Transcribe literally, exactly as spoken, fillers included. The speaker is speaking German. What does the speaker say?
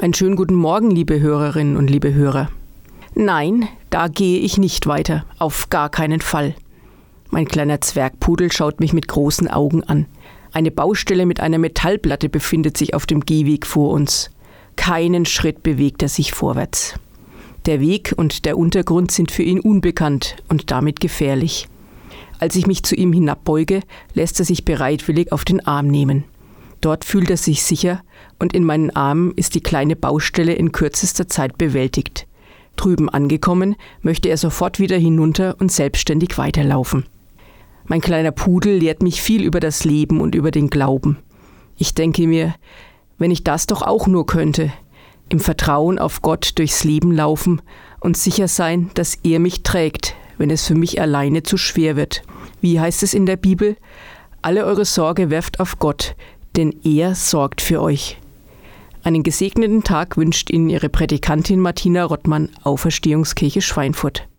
Einen schönen guten Morgen, liebe Hörerinnen und liebe Hörer. Nein, da gehe ich nicht weiter, auf gar keinen Fall. Mein kleiner Zwergpudel schaut mich mit großen Augen an. Eine Baustelle mit einer Metallplatte befindet sich auf dem Gehweg vor uns. Keinen Schritt bewegt er sich vorwärts. Der Weg und der Untergrund sind für ihn unbekannt und damit gefährlich. Als ich mich zu ihm hinabbeuge, lässt er sich bereitwillig auf den Arm nehmen. Dort fühlt er sich sicher und in meinen Armen ist die kleine Baustelle in kürzester Zeit bewältigt. Drüben angekommen, möchte er sofort wieder hinunter und selbstständig weiterlaufen. Mein kleiner Pudel lehrt mich viel über das Leben und über den Glauben. Ich denke mir, wenn ich das doch auch nur könnte, im Vertrauen auf Gott durchs Leben laufen und sicher sein, dass er mich trägt, wenn es für mich alleine zu schwer wird. Wie heißt es in der Bibel? Alle eure Sorge werft auf Gott, denn er sorgt für euch. Einen gesegneten Tag wünscht Ihnen Ihre Prädikantin Martina Rottmann, Auferstehungskirche Schweinfurt.